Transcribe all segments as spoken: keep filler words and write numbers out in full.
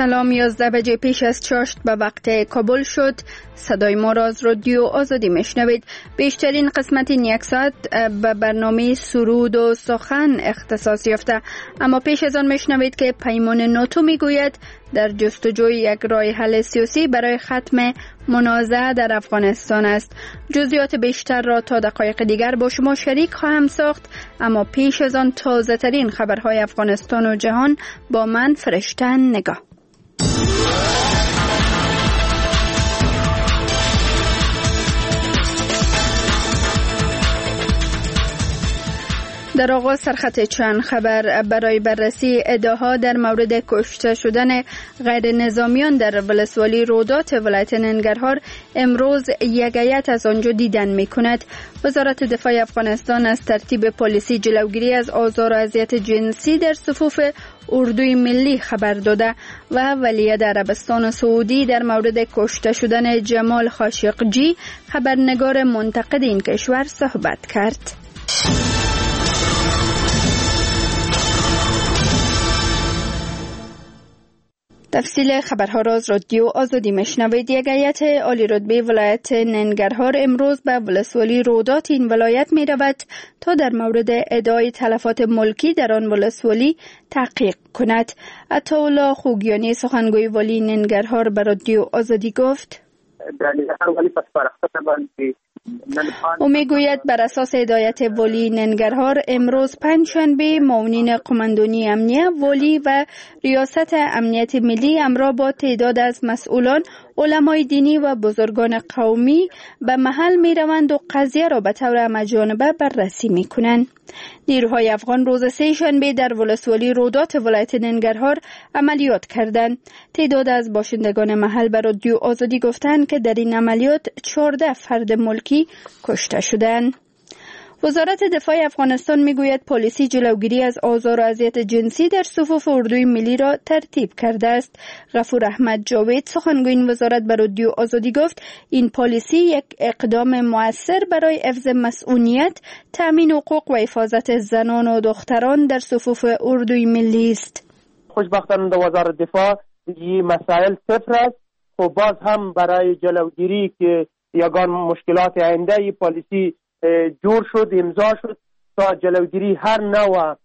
سلام، یازده بجه پیش از چاشت به وقت کابل شد. صدای ما را از رادیو آزادی میشنوید. بیشترین قسمت این یک ساعت به برنامه سرود و سخن اختصاص یافته، اما پیش از آن میشنوید که پیمان ناتو میگوید در جستجوی یک راه حل سیاسی برای ختم منازعه در افغانستان است. جزئیات بیشتر را تا دقایق دیگر با شما شریک خواهم ساخت، اما پیش از آن تازه ترین خبرهای افغانستان و جهان با من فرشته نگاه. در آغاز سرخط چند خبر. برای بررسی ادعاها در مورد کشته شدن غیر نظامیان در ولسوالی رودات ولایت ننگرهار امروز یک هیئت از آنجا دیدن می کند. وزارت دفاع افغانستان از ترتیب پالیسی جلوگیری از آزار و اذیت جنسی در صفوف اردوی ملی خبر داده و ولیعهد عربستان سعودی در مورد کشته شدن جمال خاشقجی خبرنگار منتقد این کشور صحبت کرد. تفصیل خبرها را از رادیو آزادی میشنوید. یک هیئت عالی رتبه ولایت ننگرهار امروز به ولسوالی رودات این ولایت می رود تا در مورد ادعای تلفات ملکی در آن ولسوالی تحقیق کند. عطاالله خوگیانی سخنگوی والی ننگرهار به رادیو آزادی گفت او میگوید بر اساس هدایت والی ننگرهار امروز پنجشنبه معاونین قماندانی امنیه والی و ریاست امنیت ملی همراه با تعداد از مسئولان، علمای دینی و بزرگان قومی به محل می روند و قضیه را به طور همه‌جانبه بررسی می کنند. نیروهای افغان روز سه شنبه در ولسوالی رودات ولایت ننگرهار عملیات کردند. تعداد از باشندگان محل به رادیو آزادی گفتند که در این عملیات چهارده فرد ملکی کشته شدند. وزارت دفاع افغانستان میگوید پالیسی جلوگیری از آزار و اذیت جنسی در صفوف اردوی ملی را ترتیب کرده است. غفور احمد جاوید سخنگوی این وزارت به رادیو آزادی گفت این پالیسی یک اقدام مؤثر برای حفظ مسئولیت، تامین حقوق و حفاظت زنان و دختران در صفوف اردوی ملی است. خوشبختانه در وزارت دفاع این مسائل صفر است. خب باز هم برای جلوگیری که یگان مشکلات آینده این پالیسی جور شد، امضا شد تا جلوگیری هر نوع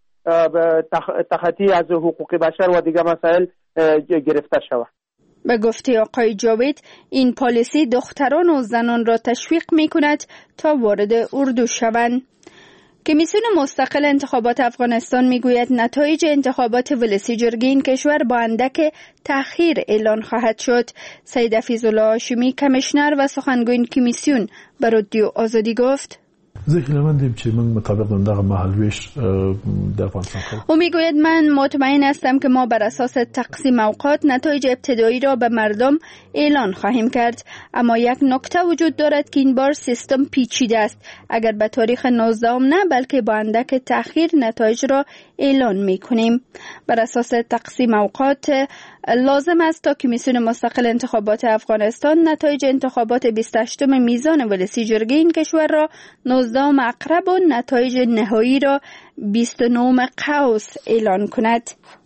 تخطی از حقوق بشر و دیگر مسائل گرفته شود. به گفته آقای جاوید این پالیسی دختران و زنان را تشویق می کند تا وارد اردو شوند. کمیسیون مستقل انتخابات افغانستان میگوید نتایج انتخابات ولسی جرگه این کشور با اندک تأخیر اعلان خواهد شد. سید حفیظالله هاشمی کمیشنر و سخنگوی این کمیسیون به رادیو آزادی گفت ذکر من چه من مطابق دغه محلویش در افغانستان خواهد. او میگوید من مطمئن هستم که ما بر اساس تقسیم اوقات نتایج ابتدایی را به مردم اعلان خواهیم کرد، اما یک نکته وجود دارد که این بار سیستم پیچیده است. اگر به تاریخ نوزدهم نه بلکه با اندک تأخیر نتایج را اعلان میکنیم. بر اساس تقسیم اوقات لازم است تا کمیسیون مستقل انتخابات افغانستان نتایج انتخابات بیست و هشتم میزان ولسی جرگه این کشور را نوزدهم عقرب و نتایج نهایی را بیست و نهم قوس اعلان کند.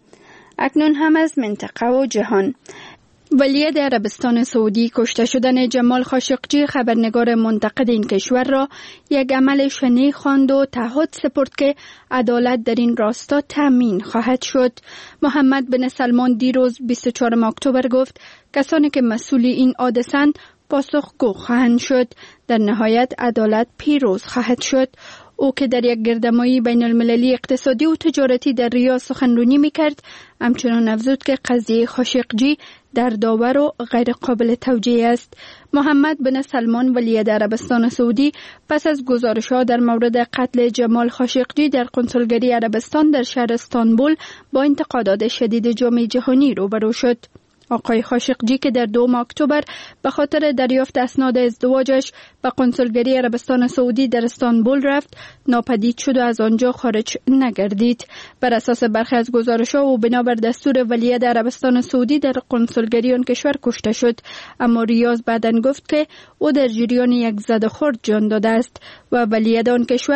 اکنون هم از منطقه و جهان. ولیعهد عربستان سعودی کشته شدن جمال خاشقجی خبرنگار منتقد این کشور را یک عمل شنیع خواند و تعهد سپرد که عدالت در این راستا تامین خواهد شد. محمد بن سلمان دیروز بیست و چهارم اکتبر گفت کسانی که مسئول این حادثه‌اند پاسخگو خواهند شد. در نهایت عدالت پیروز خواهد شد. او که در یک گردمایی بین المللی اقتصادی و تجارتی در ریاض سخنرانی میکرد همچنان افزود که قضیه خاشقجی در داور و غیر قابل توجیه است. محمد بن سلمان ولیعهد عربستان سعودی پس از گزارش‌ها در مورد قتل جمال خاشقجی در کنسولگری عربستان در شهر استانبول با انتقادات شدید جامعه جهانی روبرو شد. آقای خاشقجی که در دوم اکتبر به خاطر دریافت اسناد ازدواجش به کنسولگری عربستان سعودی در استانبول رفت، ناپدید شد و از آنجا خارج نگردید. بر اساس برخی از گزارش‌ها او بنابر دستور ولیعهد عربستان سعودی در کنسولگری آن کشور کشته شد، اما ریاض بعداً گفت که او در جریان یک زد و خورد جان داده است و ولیعهد آن کشور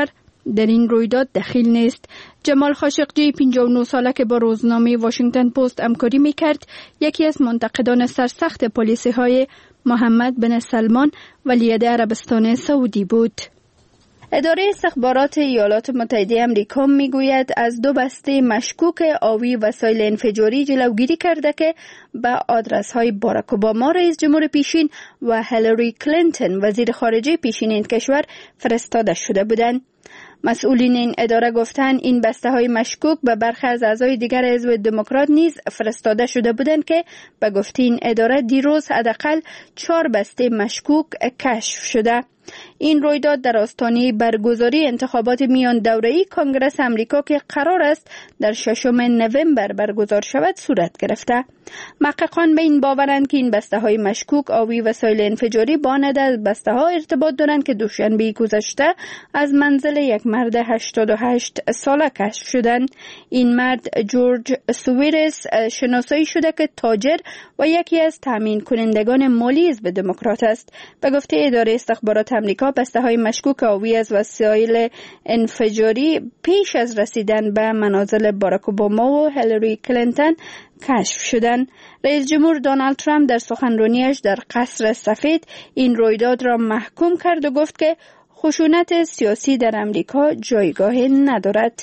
در این رویداد دخیل نیست. جمال خاشقجی پنجاه و نه ساله که با روزنامه واشنگتن پست همکاری میکرد، یکی از منتقدان سرسخت پالیسی های محمد بن سلمان ولیعهد عربستان سعودی بود. اداره استخبارات ایالات متحده آمریکا میگوید از دو بسته مشکوک آوی وسایل انفجاری جلوگیری کرده که به آدرس های باراک اوباما رئیس جمهور پیشین و هیلاری کلینتون وزیر خارجه پیشین این کشور فرستاده شده بودند. مسئولین این اداره گفتند این بسته های مشکوک به برخی از اعضای دیگر حزب دموکرات نیز فرستاده شده بودند که به گفته این اداره دیروز حداقل چهار بسته مشکوک کشف شده. این رویداد در آستانه برگزاری انتخابات میان دوره‌ای کنگره آمریکا که قرار است در ششم نوامبر برگزار شود صورت گرفته. محققان به این باورند که این بسته های مشکوک آوی وسایل انفجاری با عدد بسته ها ارتباط دارند که دوشنبه گذشته از منزل یک مرد هشتاد و هشت ساله کشف شدند. این مرد جورج سویرس شناسایی شده که تاجر و یکی از تامین کنندگان مالی حزب دموکرات است. به گفته اداره استخبارات آمریکا بسته های مشکوک آوی از وسایل انفجاری پیش از رسیدن به منازل باراک اوباما و هیلاری کلینتون کشف شدند. رئیس جمهور دونالد ترامپ در سخنرانیش در قصر سفید این رویداد را محکوم کرد و گفت که خشونت سیاسی در آمریکا جایگاه ندارد.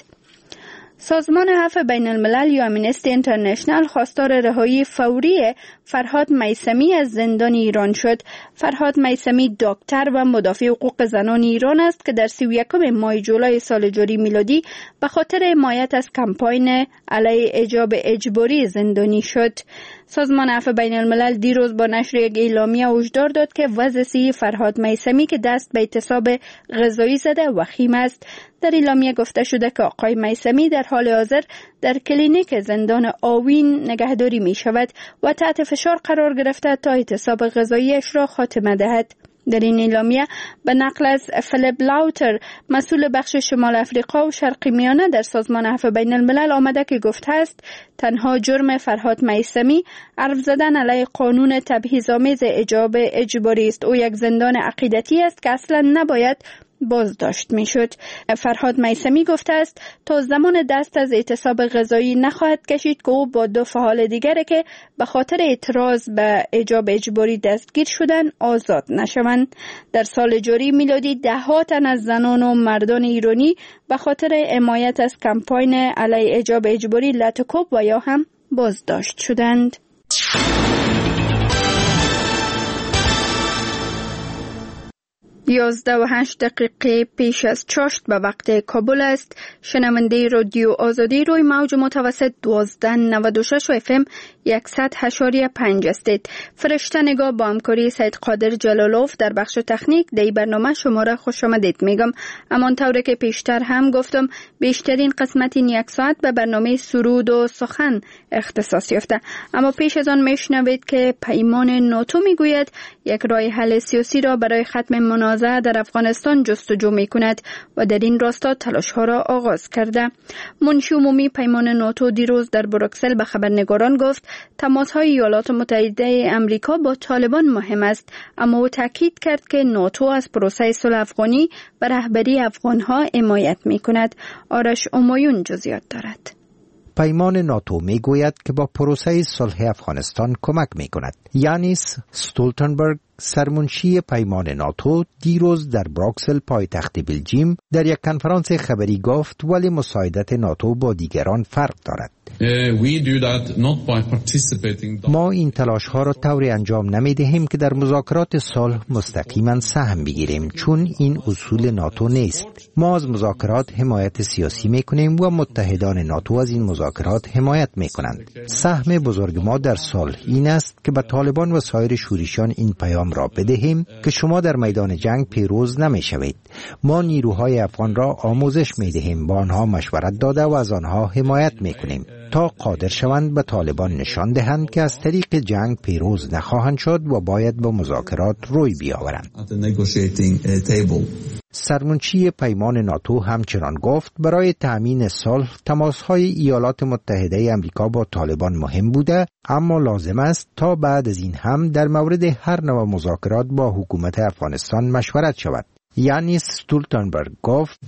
سازمان عفو بین الملل یا امنستی اینترنشنال خواستار رهایی فوری فرهاد میثمی از زندان ایران شد. فرهاد میثمی دکتر و مدافع حقوق زنان ایران است که در سی و یکم ماه جولای سال جاری میلادی به خاطر حمایت از کمپاین علیه حجاب اجباری زندانی شد. سازمان عفو بین الملل دیروز با نشر یک اعلامیه هشدار داد که وضع صحی فرهاد میثمی که دست به اعتصاب غذایی زده وخیم است. در اعلامیه گفته شده که آقای میثمی در حال حاضر در کلینیک زندان آوین نگهداری می شود و تحت فشار قرار گرفته تا اعتصاب غذاییش را خاتمه دهد. در این اعلامیه به نقل از فیلیپ لاوتر مسئول بخش شمال افریقا و شرق میانه در سازمان عفو بین الملل آمده که گفته است تنها جرم فرهاد میثمی حرف زدن علیه قانون تبعیض‌آمیز حجاب اجباری است. او یک زندان عقیدتی است که اصلا نباید بازداشت میشد. فرهاد میثمی گفته است تا زمان دست از اعتصاب غذایی نخواهد کشید که او با دو فعال دیگری که به خاطر اعتراض به حجاب اجباری دستگیر شدن آزاد نشوند. در سال جاری میلادی ده ها تن از زنان و مردان ایرانی به خاطر حمایت از کمپاین علیه حجاب اجباری لطکوب و یا هم بازداشت شدند. یازده و هشت دقیقه پیش از چاشت به وقت کابل است. شنونده رادیو آزادی روی موج متوسط دوازده نود و شش و اف ام صد و پنج هستید. فرشته نگاه با همکاری سید قادر جلالوف در بخش تکنیک در برنامه شما را خوش آمدید میگم. امان طوری که پیشتر هم گفتم بیشترین قسمت این یک ساعت به برنامه سرود و سخن اختصاص یافته. اما پیش از آن میشنوید که پیمان ناتو میگوید یک راه حل سیاسی را برای ختم منازعه در افغانستان جستجو می کند و در این راستا تلاش ها را آغاز کرده. منشی عمومی پیمان ناتو دیروز در بروکسل به خبرنگاران گفت تماس های ایالات متحده آمریکا با طالبان مهم است، اما او تاکید کرد که ناتو از پروسه صلح افغانی به رهبری افغان ها حمایت می کند. آرش امایون جزئیات دارد. پیمان ناتو می گوید که با پروسه صلح افغانستان کمک می کند. یانیس استولتنبرگ سرمنشی پیمان ناتو دیروز در بروکسل پایتخت بلژیم در یک کنفرانس خبری گفت ولی مساعدت ناتو با دیگران فرق دارد. ما این تلاش ها را طوری انجام نمی دهیم که در مذاکرات صلح مستقیما سهم بگیریم، چون این اصول ناتو نیست. ما از مذاکرات حمایت سیاسی می کنیم و متحدان ناتو از این مذاکرات حمایت می کنند. سهم بزرگ ما در صلح این است که به طالبان و سایر شورشیان این پیام را بدهیم که شما در میدان جنگ پیروز نمی شوید. ما نیروهای افغان را آموزش می دهیم، با آنها مشورت داده و از آنها حمایت می کنیم تا قادر شوند به طالبان نشان دهند که از طریق جنگ پیروز نخواهند شد و باید با مذاکرات روی بیاورند. سرمنشی پیمان ناتو همچنان گفت برای تأمین صلح تماس‌های ایالات متحده آمریکا با طالبان مهم بوده، اما لازم است تا بعد از این هم در مورد هر نوع مذاکرات با حکومت افغانستان مشورت شود. یانیس استولتنبرگ گفت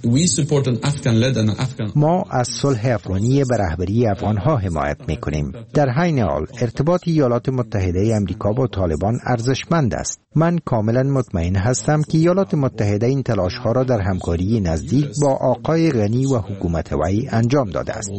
ما از صلح افغانی به رهبری افغانها حمایت میکنیم. در حین حال ارتباط ایالات متحده امریکا با طالبان ارزشمند است. من کاملا مطمئن هستم که ایالات متحده این تلاش‌ها را در همکاری نزدیک با آقای غنی و حکومت وی انجام داده است.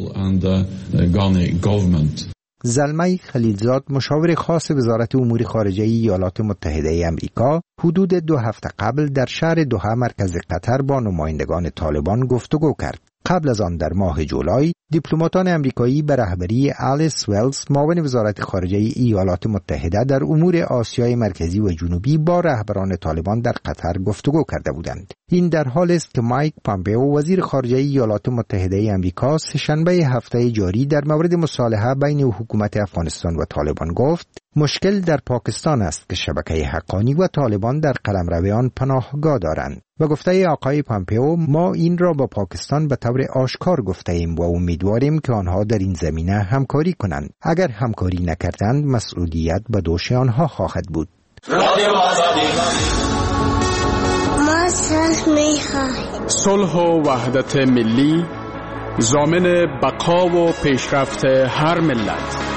زلمه خلیلزاد مشاور خاص وزارت امور خارجه ایالات متحده امریکا حدود دو هفته قبل در شهر دوحه مرکز قطر با نمایندگان طالبان گفتگو کرد. قبل از آن در ماه جولای دیپلماتان امریکایی به رهبری آلیس ولز معاون وزارت خارجه ایالات متحده در امور آسیای مرکزی و جنوبی با رهبران طالبان در قطر گفتگو کرده بودند. این در حالی است که مایک پامپئو وزیر خارجه ایالات متحده امریکا سه‌شنبه هفته جاری در مورد مصالحه بین حکومت افغانستان و طالبان گفت مشکل در پاکستان است که شبکه حقانی و طالبان در قلمرو آن پناهگاه دارند. و گفته آقای پامپئو ما این را با پاکستان به طور آشکار گفته ایم و امیدواریم که آنها در این زمینه همکاری کنند. اگر همکاری نکردند مسئولیت به دوش آنها خواهد بود. ما صلح می‌خواهیم. صلح و وحدت ملی ضامن بقا و پیشرفت هر ملت.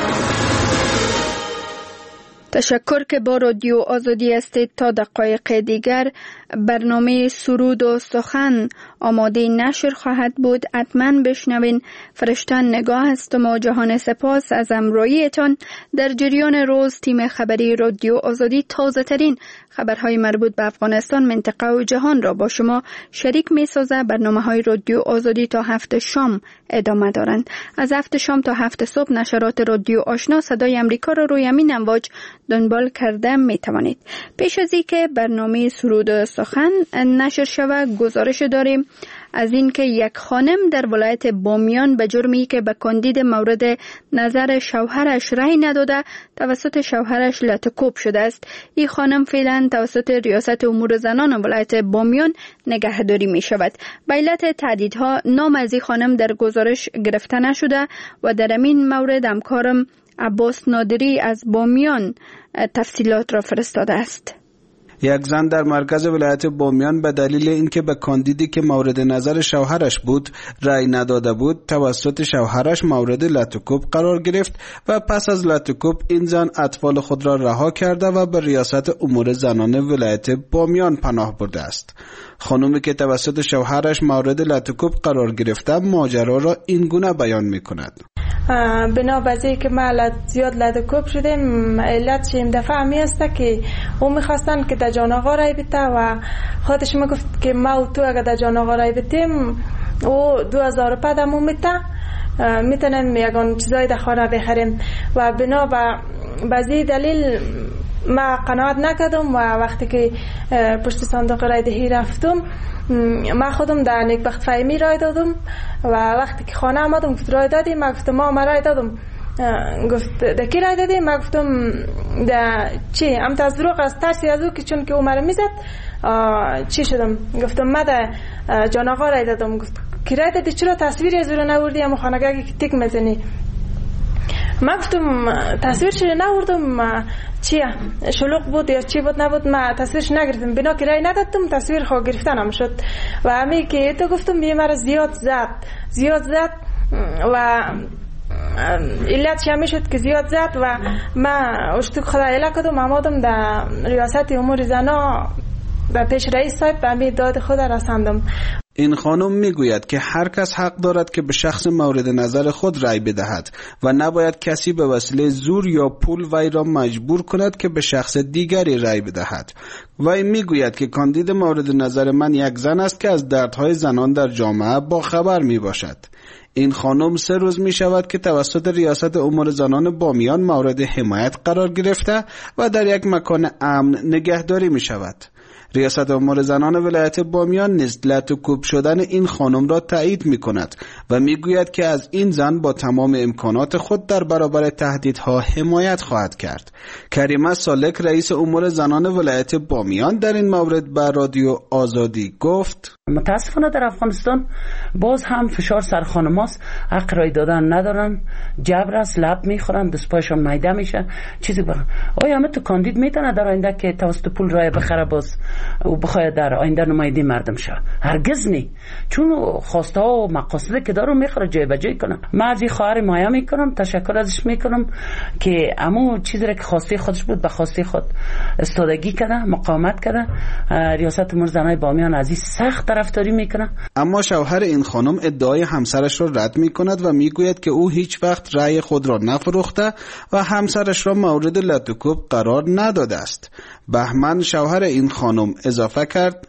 تشکر که با رادیو آزادی هستید. تا دقایق دیگر برنامه سرود و سخن آماده نشر خواهد بود. حتما بشنوین. فرشتن نگاه هستم و جهان سپاس از همراهیتان. در جریان روز تیم خبری رادیو آزادی تازه ترین خبرهای مربوط به افغانستان، منطقه و جهان را با شما شریک می سازه. برنامه های رادیو آزادی تا هفت شام ادامه دارند. از هفت شام تا هفت صبح نشرات رادیو آشنا صدای امریکا را روی همین امواج دنبال کرده می توانید. پیش از اینکه برنامه سرود و سخن نشر شود گزارش داریم از اینکه یک خانم در ولایت بامیان به جرمی که به کاندید مورد نظر شوهرش رأی نداده توسط شوهرش لطکوب شده است. این خانم فعلا توسط ریاست امور زنان ولایت بامیان نگهداری می شود. به علت تهدیدها نام از این خانم در گزارش گرفته نشده و در این مورد همکارم عباس نادری از بامیان تفصیلات را فرستاده است. یک زن در مرکز ولایت بامیان به دلیل اینکه به کاندیدی که مورد نظر شوهرش بود رأی نداده بود توسط شوهرش مورد لطکوب قرار گرفت و پس از لطکوب این زن اطفال خود را رها کرده و به ریاست امور زنان ولایت بامیان پناه برده است. خانومی که توسط شوهرش مورد لطکوب قرار گرفته ماجرا را این گونه بیان می‌کند. بنابراین که ما زیاد لطکوب شدیم، علت این دفعه می است که او میخواستن که در جان آقا رای بده و خودش میگفت که ما و تو اگر در جان آقا رای بدیم او دو هزار پدمو میته میتونیم یکان چیزای در خانه بخریم و بنا به بعضی دلیل ما قناعت نکردم و وقتی که پشت صندوق رای دهی رفتم ما خودم در نیکبخت فهمی رای دادم و وقتی که خانه آمدم گفت رای دادی؟ ما گفتم ما ما رای دادم. گفت در کی رای دادی؟ ما گفتم در چی؟ ام تا از دروغ از ترسی از او که چون که او مرا میزد چی شدم؟ گفتم ما در جان آقا رای دادم. گفت کی رای دادی؟ چرا تصویری از او را نوردی؟ اما خانگاهی که تیک میزنی. ما گفتم تصویرش نوردم، چیه شلوغ بود یا چی بود نبود ما تصویرش نگرفتم، بنا که رای ندادم تصویر خواه گرفتن هم شد و همی که تو گفتم یه مرا زیاد زد زیاد زد و علتش همی شد که زیاد زد و ما اشتوک خدا علا کدم آمادم در ریاست امور زنا و پیش رئیس صاحب به همی داد خود رساندم. این خانم میگوید که هر کس حق دارد که به شخص مورد نظر خود رأی بدهد و نباید کسی به وسیله زور یا پول وی را مجبور کند که به شخص دیگری رأی بدهد. وی میگوید که کاندید مورد نظر من یک زن است که از دردهای زنان در جامعه با خبر می باشد. این خانم سه روز می شود که توسط ریاست امور زنان بامیان مورد حمایت قرار گرفته و در یک مکان امن نگهداری می شود. ریاست امور زنان ولایت بامیان نیز لطکوب شدن این خانم را تایید می کند و میگوید که از این زن با تمام امکانات خود در برابر تهدیدها حمایت خواهد کرد. کریمه سالک رئیس امور زنان ولایت بامیان در این مورد به رادیو آزادی گفت: متاسفانه در افغانستان باز هم فشار سر خانماست، حق رای دادن ندارن، جبر است، لب میخورن، دستپایشون میده میشه، چیزی برن. آیا همه تو کاندید میتونه در آینده که توسط پول رای بخره باز و بخواد در آینده نماینده مردم شه؟ هرگز نی، چون خواسته ها و مقاصد که دارو میخوره جای به جای کنن. من از این خواهر مایا میکنم، تشکر ازش میکنم که امو چیزی را که خواسته خودش بود به خواسته خود استادگی کرده، مقاومت کرده. ریاست امور زنای بامیان از این سخت طرفداری میکنه. اما شوهر این خانم ادعای همسرش را رد میکند و میگوید که او هیچ وقت رأی خود را نفروخته و همسرش را مورد لطوکوب قرار نداده است. بهمن شوهر این خانم اضافه کرد: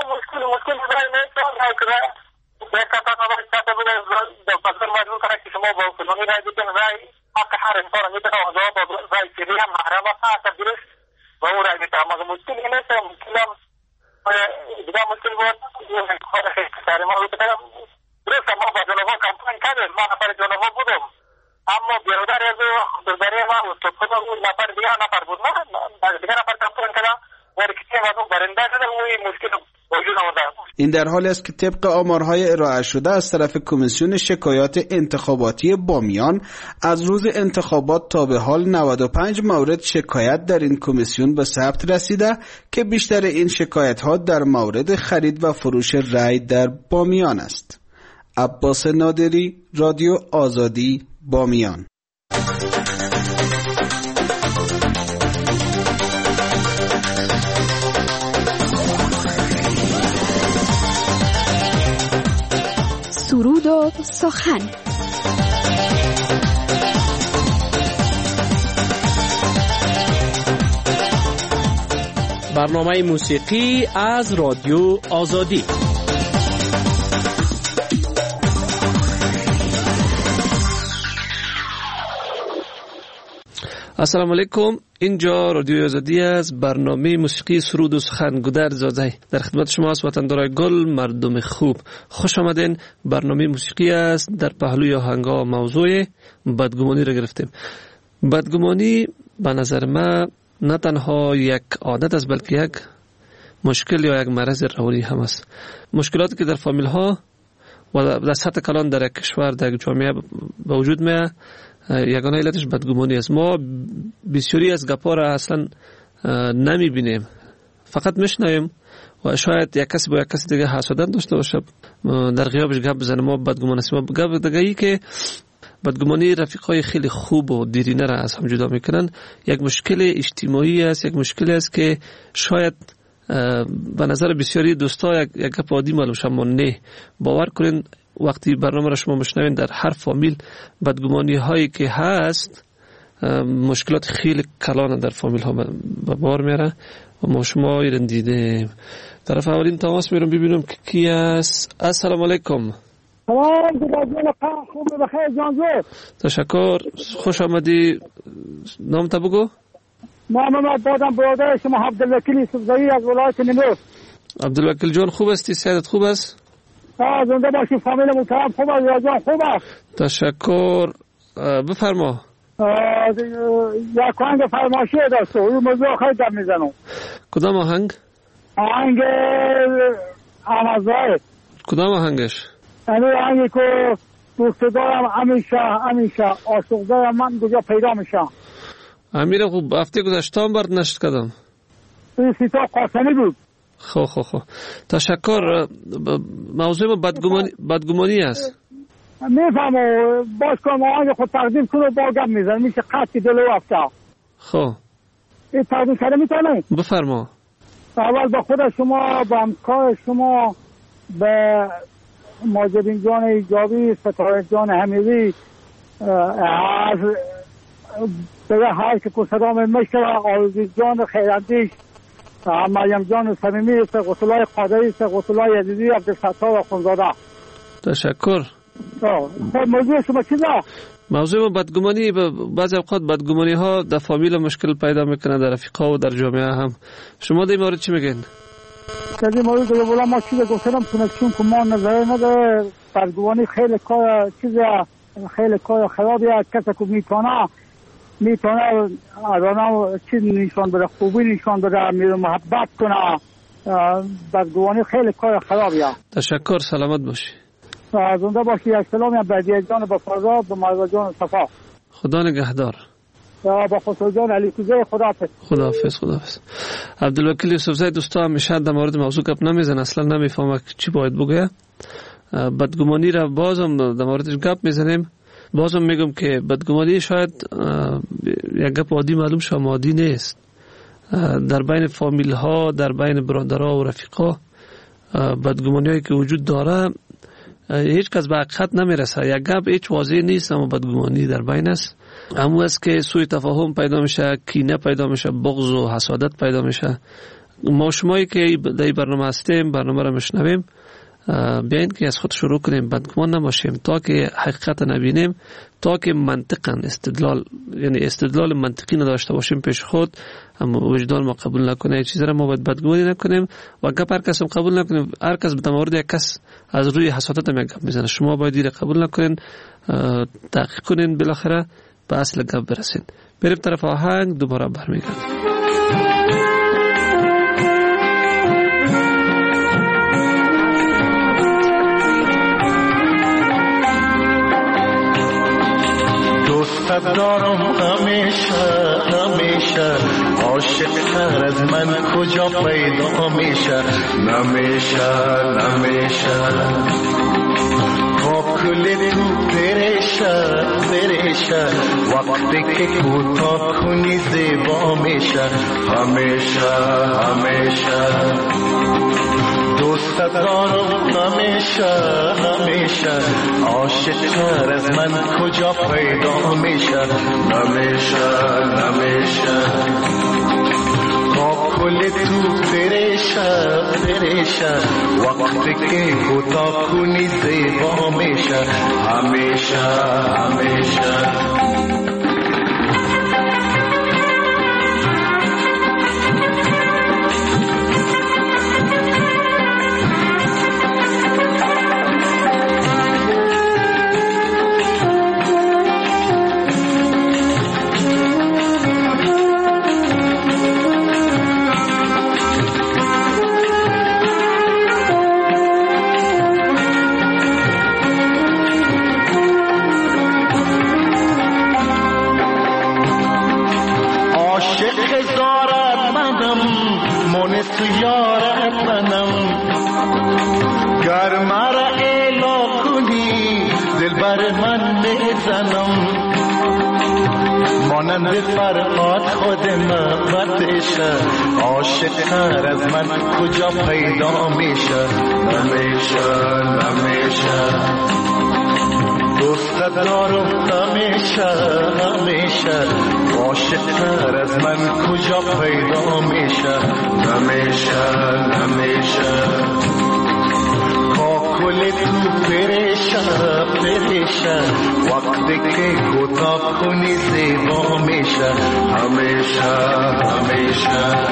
دیگه مشکل بود سر ما بود کردم درست ما با جنوبا کمپین کردیم، من نفر جنوبا بودم، اما برادر از برادر ما تو خود اون نفر دیگه نفر بود، من دیگه نفر کمپین کردم و کسی ما برنده شدم و این مشکل وجود آورد. این در حالی است که طبق آمارهای ارائه شده از طرف کمیسیون شکایات انتخاباتی بامیان از روز انتخابات تا به حال نود و پنج مورد شکایت در این کمیسیون به ثبت رسیده که بیشتر این شکایت ها در مورد خرید و فروش رای در بامیان است. عباس نادری، رادیو آزادی، بامیان. سرود و سخن. برنامه موسیقی از رادیو آزادی. السلام علیکم، اینجا رادیو آزادی از برنامه موسیقی سرود و سخن. گودرد زاده در خدمت شما است. وطندارای گل، مردم خوب، خوش آمدین. برنامه موسیقی است. در پهلوی آهنگا موضوع بدگمانی را گرفتیم. بدگمانی به نظر من نه تنها یک عادت است بلکه یک مشکل یا یک مرض روانی هم است. مشکلاتی که در فامیل ها و در سطح کلان در یک کشور در یک جامعه به وجود میاد، یگانه علتش بدگمانی است. ما بسیاری از گپا را اصلا نمی بینیم، فقط میشنویم و شاید یک کسی با یک کسی دیگه حسادت داشته باشه، در غیابش گپ بزنه. ما بدگمان هستیم. گپ دیگه ای که بدگمانی رفیقای خیلی خوب و دیرینه را از هم جدا میکنن. یک مشکل اجتماعی است، یک مشکل است که شاید به نظر بسیاری دوستا یک یک گپ عادی معلوم شما نه. باور کنین وقتی برنامه را شما مشنوین در هر فامیل بدگمانی هایی که هست، مشکلات خیلی کلان در فامیل ها به بار میاره و ما شما ایران دیده. طرف اولین تماس میرم ببینم که کی است. السلام علیکم. سلام دیگر خوب بخیر جانزو. تشکر، خوش آمدی. نام تا بگو. نام من بادم برادر شما عبدالوکیل یوسفزایی از ولایت نیمروز. عبدالوکیل جان خوب هستی؟ صحت خوب است؟ آه زنده باشی. فامیل محترم خوب است؟ یا جان خوب است؟ تشکر. بفرما. یک آهنگ فرمایشی داشت و این موضوع خیلی دم میزنم. کدام آهنگ؟ آهنگ آمازای. کدام آهنگش؟ این آهنگی که دوست دارم همیشه همیشه عاشق دارم من کجا پیدا میشم. امیر خوب هفته گذشته هم برد نشد کدام؟ این سیتا قاسمی بود. خو خو خو تشکر. موضوع بدگمانی بدگمانی است. میفهمم. باز کنم آهنگ خود تقدیم کنم با گپ میزنم میشه خطی دلو افتا. خو این تقدیم کرده میتونم؟ بفرما. اول با خود شما، با همکار شما، به ماجدین جان ایجابی، ستاره جان حمیدی، از به هر که کسرام مشتر، آوزی جان خیراندیش، مریم جان صمیمی، سقطلای قادری، سقطلای عزیزی، عبدالستار خونزاده. تشکر. موضوع شما چیزا؟ موضوع بدگمانی، بعضی اوقات بدگمانی ها در فامیل مشکل پیدا میکنه، در رفیقا و در جامعه هم. شما در این مورد چی میگین؟ از این مورد دیگه بولا ما چیز گفتم کنکشن که ما نظره نداره برگوانی خیلی کار چیز خیلی کار خرابیه. کسی که میتونه میتونه آدم چیز نشان بده، خوبی نشان بده، میره محبت کنه. بدگوانی خیلی کار خرابیه. تشکر، سلامت باشی. زنده باشی. سلامی به دیگران با فرزاد به مرزا جان صفا. خدا نگهدار. با خسرو جان علی کوزه. خداحافظ. خداحافظ. خداحافظ. عبدالوکیل یوسفزی دوستا همیشه در مورد موضوع گپ نمیزنه، اصلا نمیفهمه چی باید بگه. بدگمانی را بازم در موردش گپ میزنیم. بازم میگم که بدگمانی شاید یک گپ عادی معلوم شه، عادی نیست. در بین فامیل ها، در بین برادرها و رفیقا بدگمانی هایی که وجود داره هیچ کس به حقیقت نمیرسه. یک گپ هیچ واضح نیست، اما بدگمانی در بین است. همون است که سوء تفاهم پیدا میشه، کینه پیدا میشه، بغض و حسادت پیدا میشه. ما شمایی که در این برنامه هستیم، برنامه را میشنویم، بیاین که از خود شروع کنیم، بدگمان نباشیم تا که حقیقت نبینیم، تا که منطقاً استدلال، یعنی استدلال منطقی نداشته باشیم پیش خود، اما وجدان ما قبول نکنه چیزی را ما باید بدگمانی نکنیم و گپ هر کس هم قبول نکنیم. هر کس به مورد یک کس از روی حسادت هم یک گپ میزنه، شما باید این قبول نکنین، تحقیق کنین، بالاخره به اصل گپ برسین. بریم طرف آهنگ، دوباره برمیگردیم. دوست دارم همیشه همیشه، عاشق تر از من کجا پیدا میشه؟ نمیشه نمیشه با کل تو پریشه پریشه، وقتی که کوتاه کنی زیبا میشه. همیشه همیشه دوست دارم همیشه همیشه، عاشق تر از من کجا پیدا میشه؟ نمیشه نمیشه با کل تو پریشه پریشه، وقتی که کوتاه کنی زیبا میشه. همیشه همیشه مانند فرهاد خود محبتشه، عاشق تر از من کجا پیدا میشه؟ نمیشه نمیشه دوست دارم همیشه همیشه، عاشق تر از من کجا پیدا میشه؟ نمیشه نمیشه کل تو پریشه پریشه، وقتی که کوتاه کنی زیبا میشه. همیشه همیشه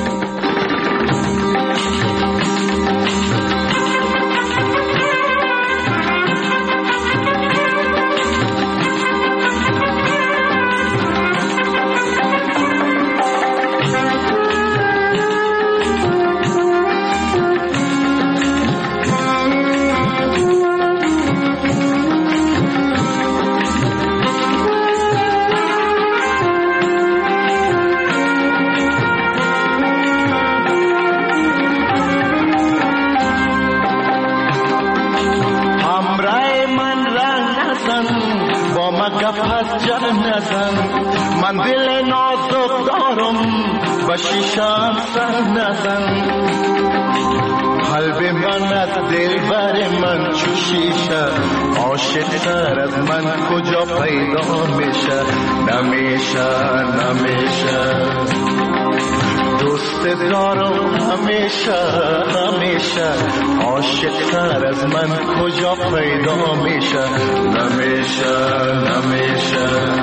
من دل نازک دارم و شیشم سر نزن، قلب من از دل بر من چو شیشه، عاشق تر از من کجا پیدا میشه؟ نمیشه نمیشه دوست دارم همیشه همیشه، عاشق تر از من کجا پیدا میشه؟ نمیشه نمیشه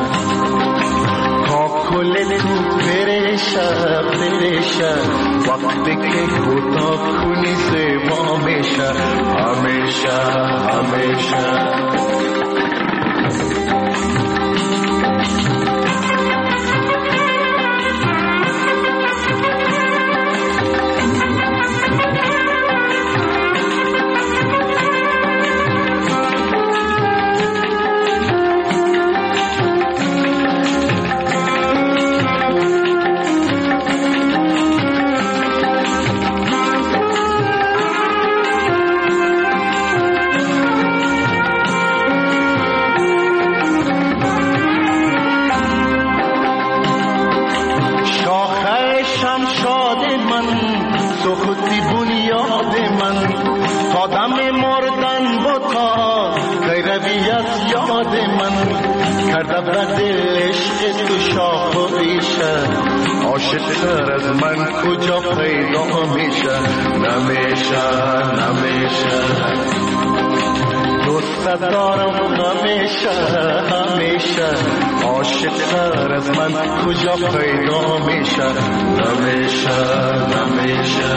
کل تو پریشه پریشه، وقتی که کوتاه کنی کنی زیبا میشه همیشه همیشه. عاشق‌تر از من کجا پیدا میشه نمیشه نمیشه. دوست دارم همیشه همیشه عاشق‌تر از من کجا پیدا میشه نمیشه نمیشه.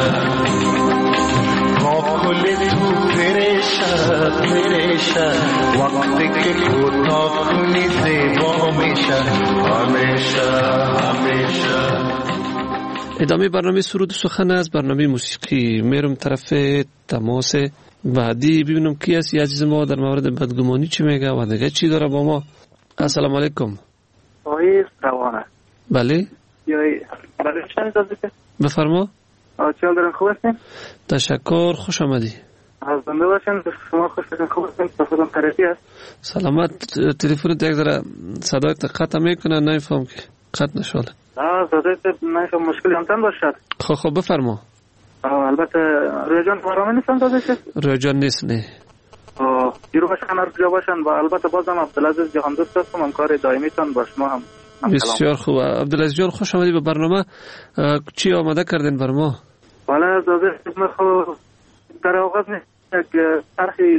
کل تو پریشه پریشه وقتی که کوتاه کنی زیبا میشه همیشه همیشه. ادامه برنامه سرود سخن از برنامه موسیقی. میرم طرف تماس بعدی ببینم کی است. عزیز ما در مورد بدگمانی چی میگه و دیگه چی داره با ما. السلام علیکم. آقای روانه. بله. یای برای چند دازه که؟ بفرما. چیال دارن خوب هستین؟ تشکر خوش آمدی. از بنده باشین شما خوش هستین خوب هستین صفحتون خریفی هست؟ سلامت. تلفونت یک ذره صدایت قطع میکنه نمیفهم که قطع نشوله. آه صدایت نمیفهم مشکلی همتن باشد. خب خب بفرما. البته رویجان برامه نیستم دازه شد؟ رویجان نیست نه. دیرو باشن هر جا باشن و البته بازم عبدالعزیز جهان دوست هستم همکار دائمی تان باش ما هم بسیار خوب. عبدالعزیز جان خوش آمدی به برنامه. چی آماده کردین بر ما؟ بله از من خود در آغاز نیست یک ترخی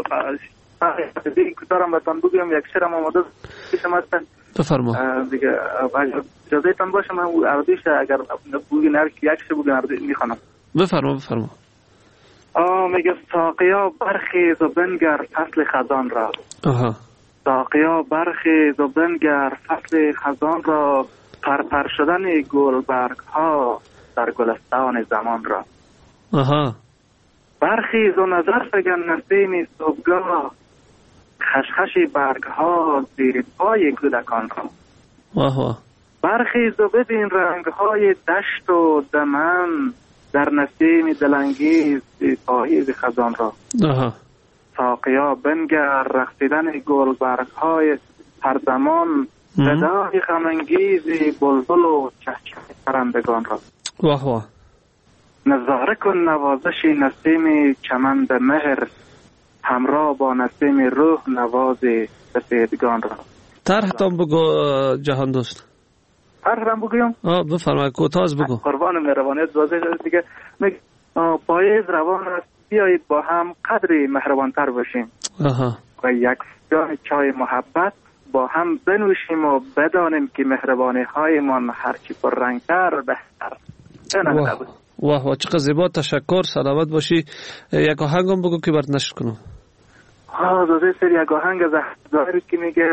دیگه دارم باتان بگویم یک شرم آماده پیشم هستن. بفرما. دیگه اجازه تان باشه من عربیش اگر بگین هر کی یکش بگین عربی میخوانم. بفرما بفرما. آه میگه ساقیا برخیز و بنگر فصل خزان را. آها. ساقیا برخیز و بنگر فصل خزان را پرپر شدن گلبرگ ها در گلستان زمان را. آها. برخیز و نظر فگن نسیم صبحگاه خشخش برگ ها زیر پای کودکان را. واه واه. برخیز و ببین رنگ های دشت و دمن در نسیم دلانگیز پاییز خزان را. آها. ساقیا بنگر رقصیدن گلبرگ های هر زمان صدای غمانگیز بلبل و چهچه پرندگان را. واه واه. نظاره کن نوازش نسیم چمن به مهر همراه با نسیم روح نواز سفیدگان را. طرح تام بگو جهان دوست. طرح هم بگویم؟ آه بفرمایید کوتاه بگو. قربان مهربانیت واضح دیگه. میگه پاییز روان است بیایید با هم قدری مهربانتر باشیم. آها. و یک فنجان چای محبت با هم بنوشیم و بدانیم که مهربانی های من هرچی پر رنگتر بهتر. واه واه واه چقدر زیبا. تشکر. سلامت باشی. یک آهنگم بگو که برات نشر کنم. ها داده سر یک آهنگ زهداری که میگه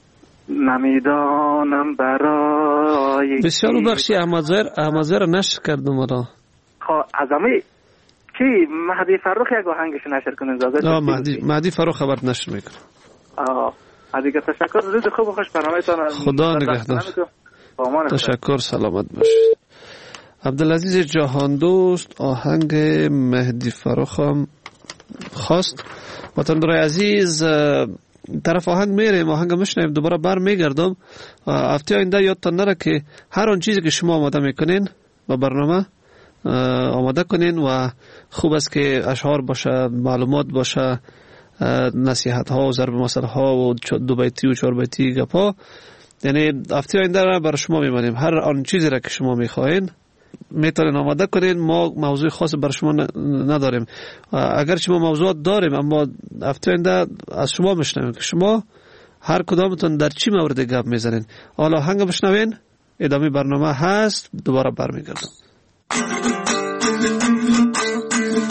نمیدانم برای بسیار بخشی احمد زهر احمد زهر نشر کردم را. خب عظمی کی مهدی فروخ یک آهنگش نشر کنه زاده. آه مهدی مهدی فروخ خبر نشر میکنه. آه دیگه تشکر. روز خوب و خوش برنامه‌تان. خدا نگهدار. تشکر. سلامت باشید. عبدالعزیز جهان دوست آهنگ مهدی فروخ هم خواست. وطن برای عزیز طرف آهنگ میریم آهنگ میشنیم دوباره بر میگردم. هفته آینده یادتان نره که هر آن چیزی که شما آماده میکنین و برنامه آماده کنین و خوب است که اشعار باشه معلومات باشه نصیحت ها و ضرب مثل ها و دو بیتی و چهار بیتی گپا. یعنی هفته آینده را برای شما میمانیم هر آن چیزی را که شما میخواین میتونین آماده کنین. ما موضوع خاص برای شما نداریم اگر شما موضوعات داریم اما هفته آینده از شما میشنویم که شما هر کدامتون در چی مورد گپ میزنین. حالا آهنگ بشنوین ادامه برنامه هست دوباره برمیگردم.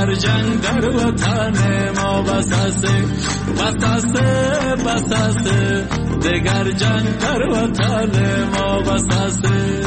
دگر جنگ در وطن ما بساسه بساسه بساسه دگر جنگ در وطن ما بساسه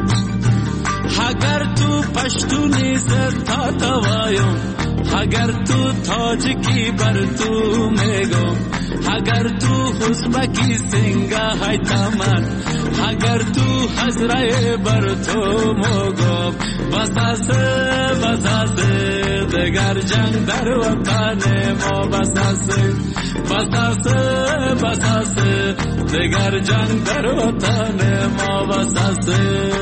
اگر تو پشتونی زد تا توایم اگر تو تاجکی بر تو میگم اگر تو حزبکی سنگا های تمن اگر تو حضره بر تو مگم بساسه بساسه دگر جنگ در وطن ما بساسه بساسه بساسه دگر جنگ در وطن ما بساسه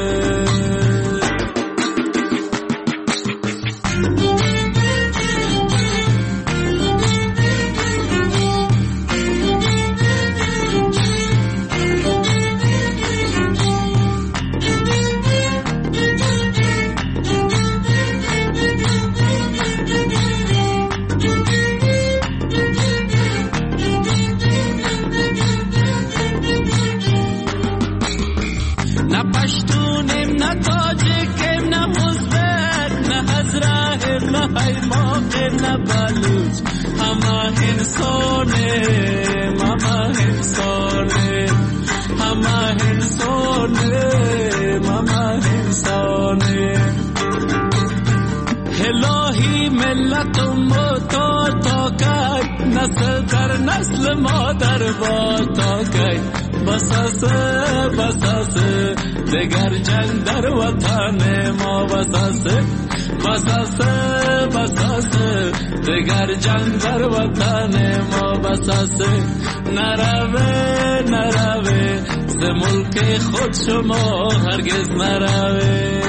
نسل در نسل مادر با تاکی بساسه بساسه دگر جنگ در وطن ما بساسه بساسه بساسه دگر جنگ در وطن ما بساسه نروه نروه ز ملک خود شما هرگز نروه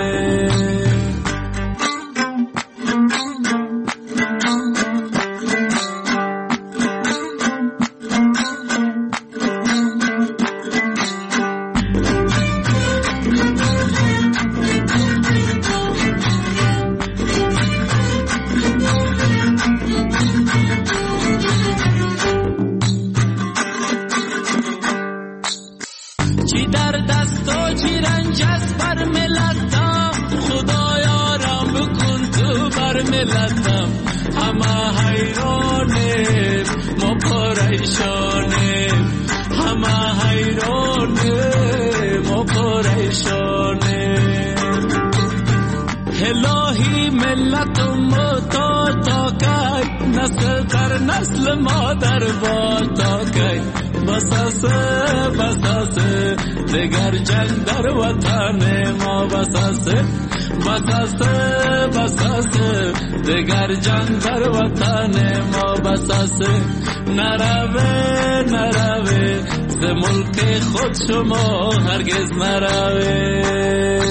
نسل در نسل مادر با تاکی بساسه بساسه دگر جنگ در وطن ما بساسه بساسه بساسه دگر جنگ در وطن ما بساسه نروه نروه ز ملک خود شما هرگز نروه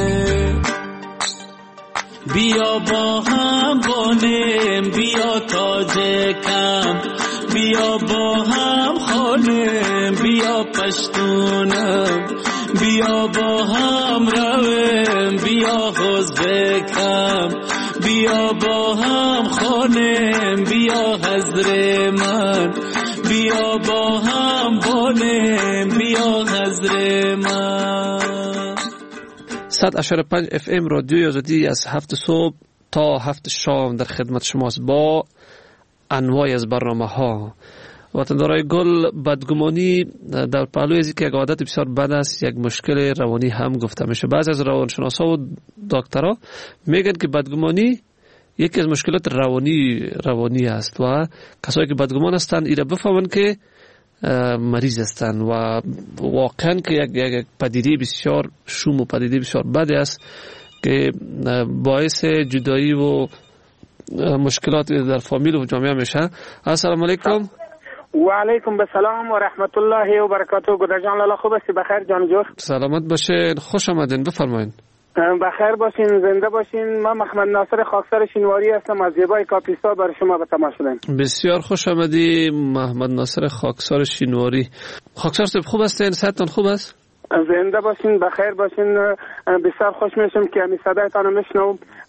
بیا با هم بانیم بیا تاج کم بیا با هم خانیم بیا پشتونم بیا با هم رویم بیا حزب کم بیا با هم خانیم بیا حضر من بیا با هم بانیم بیا حضر من. صد و اشاره پنج اف ام رادیوی آزادی از هفت صبح تا هفت شام در خدمت شماست با انواع از برنامه ها. وطندارای گل، بدگمانی در پهلوی از که یک عادت بسیار بد است، یک مشکل روانی هم گفته میشه. بعضی از روانشناسا و دکترها میگن که بدگمانی یکی از مشکلات روانی روانی است و کسایی که بدگمان هستند ایره بفهمن که مریض هستند و واقعا که یک یک پدیده بسیار شوم و پدیده بسیار بد است که باعث جدایی و مشکلات در فامیل و جامعه میشه. السلام علیکم. و علیکم السلام و رحمت الله و برکاته. گودر جان لالا خوب هستی؟ بخیر جان جور؟ سلامت باشین، خوش آمدین، بفرمایید. بخیر باشین، زنده باشین. من محمد ناصر خاکسار شینواری هستم، از زیبای کاپیستا برای شما به تماس شدم. بسیار خوش آمدی محمد ناصر خاکسار شینواری. خاکسار صاحب خوب هستین؟ صحتتون خوب است؟ زنده باشین، بخیر باشین. بسیار خوش میشم که همین صدایتان رو میشنوم.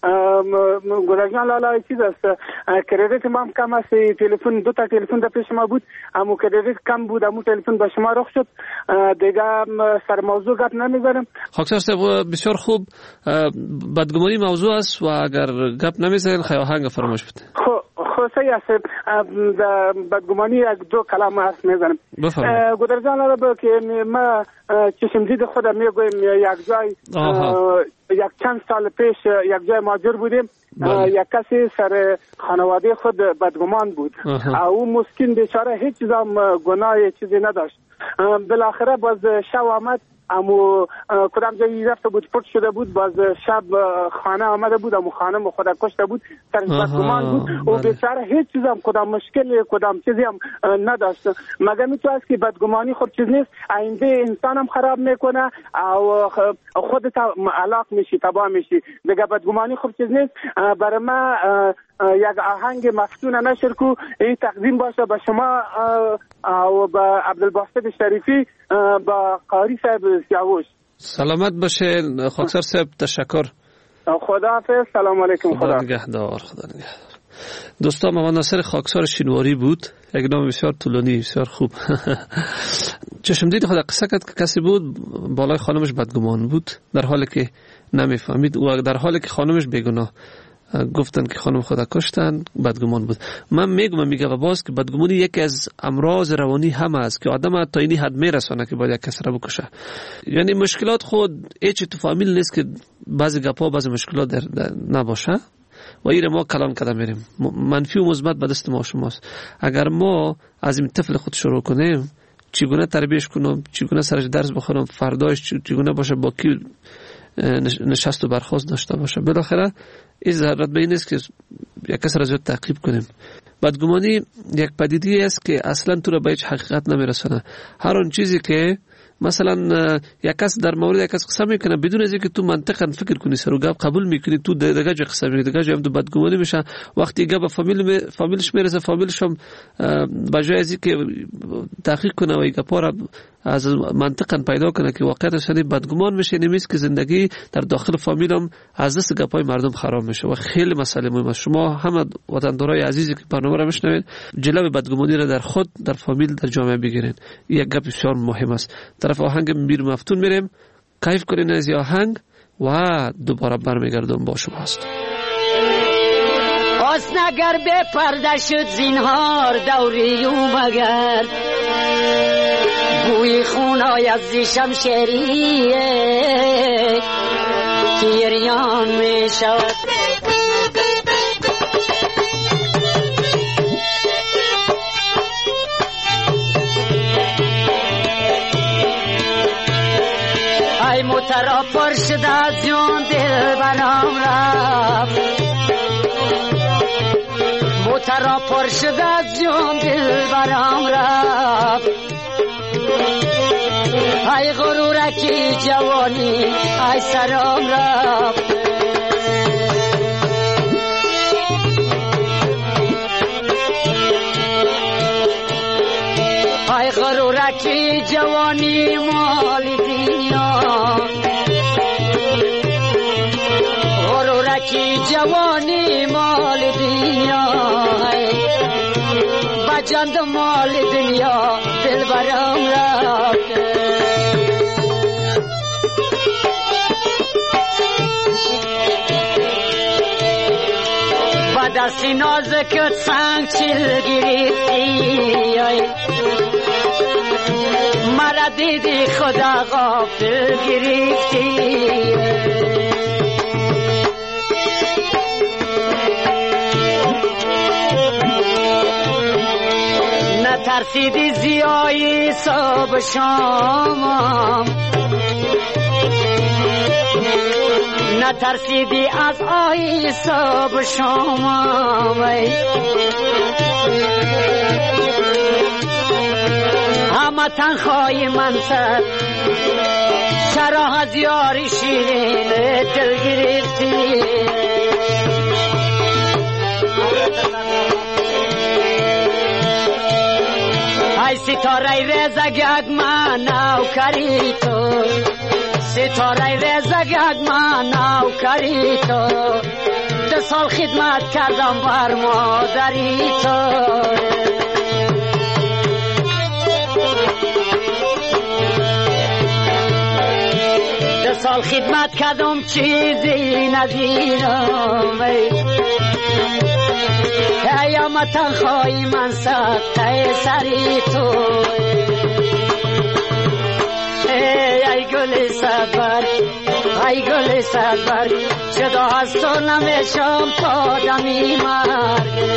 گلجان لالا چیز است، کردیت ما هم کم است، تلفن دو تا تلفن در پیش ما بود، اما کردیت کم بود، اما تلفن به شما رخ شد، دیگه سر موضوع گپ نمیزنم. خاکسار صاحب بسیار خوب، بدگمانی موضوع است و اگر گپ نمیزنین خواهنگ فرمایش بده. خب خصوصی است، بدگمانی یک دو کلام هست میزنم. گلجان لالا که ما چشم دید خودم میگویم یک جای یک چند سال پیش یک جای ماجر بودیم، یک کسی سر خانواده خود بدگمان بود، او مسکین بیچاره هیچ چیز هم گناه چیزی نداشت. بالاخره باز شب آمد، امو کدام جایی رفته بود پرت شده بود، باز شب خانه آمده بود، امو خانم خود کشته بود، سرش بدگمان بود و بیچاره هیچ چیز هم کدام مشکل کدام چیزی هم نداشت. مگر میتو است که بدگمانی خود چیز نیست، آینده انسان هم خراب میکنه او خودت علاق میشی، تباه میشی. دیگه بدگمانی خود چیز نیست. برای ما یک آهنگ مفتون نشر کو این تقدیم باشه به شما و به عبدالباسط شریفی، با قاری صاحب سیاوش. سلامت باشه خاکسار صاحب، تشکر. خدا حافظ، سلام علیکم. خدا نگهدار. خدا نگهدار. دوستان، محمد ناصر خاکسار شینواری بود، یک نام بسیار طولانی بسیار خوب. چشمدید خود قصه کرد که کسی بود بالای خانمش بدگمان بود، در حالی که نمیفهمید و در حالی که خانمش بیگناه. گفتن که خانم خدا کشتن، بدگمان بود. من میگم میگه و باز که بدگمانی یکی از امراض روانی هم است که آدم تا اینی حد میرسونه که باید یک کس را بکشه. یعنی مشکلات خود هیچ تو فامیل نیست که بعضی گپا بعضی مشکلات در, در نباشه و این ما کلان کده میریم. منفی و مثبت به دست ما شماست. اگر ما از این طفل خود شروع کنیم، چگونه تربیتش کنم، چگونه سرش درس بخونم، فرداش چگونه باشه، با کی نشست و برخاست داشته باشه، بالاخره این ضرورت به این است که یک کس را زیاد تعقیب کنیم. بدگمانی یک پدیده است که اصلا تو را به هیچ حقیقت نمیرسونه. هر آن چیزی که مثلا یک کس در مورد یک کس قسم میکنه بدون از اینکه تو منطقا فکر کنی، سر و گپ قبول میکنی، تو دیگه جای قسم میکنی، دیگه جای هم تو بدگمانی میشه. وقتی گپ فامیل می... فامیلش میرسه، فامیلش هم بجای از اینکه تحقیق کنه و این گپا را از منطقا پیدا کنه که واقعیت شدی بدگمان میشه، نمیست که زندگی در داخل فامیل هم از دست گپای مردم خراب میشه و خیلی مسئله مهم است. شما همه وطندارای عزیزی که برنامه را میشنوید، جلوی بدگمانی را در خود، در فامیل، در جامعه بگیرید. این یک گپ بسیار مهم است. طرف آهنگ میر مفتون میریم، کیف کنین از این آهنگ و دوباره برمیگردم با شما هست. حسن اگر به پرده شد زینهار دوری اومگرد، بوی خونای از زیشم شریه تیریان می شود. ای مترا پر شد از جون دل برام رفت، مترا پر شد از جون دل برام رفت. ای غرورکی جوانی ای سرام رفت، ای غرورکی جوانی مال دنیا، غرورکی جوانی مال دنیا، بجند مال دنیا دل برام رفت. با دستی نازکت سنگ چیل گریفتی، مرا دیدی خدا غافل گریفتی. نترسیدی زیایی صبح شامم، نترسیدی از آی صبح شامم. همه تنخوای من سر چرا از یاری شیرین دل گرفتی. ای ستاره رزگگ من نوکری تو، ستاره رزگگ من نوکری تو، ده سال خدمت کردم بر مادری تو ده سال خدمت کردم چیزی ندیدم قیامتا خواهی من سخته سری تو ای گل صبر ای گل صبر جدا از تو نمیشم تا دمی مرگ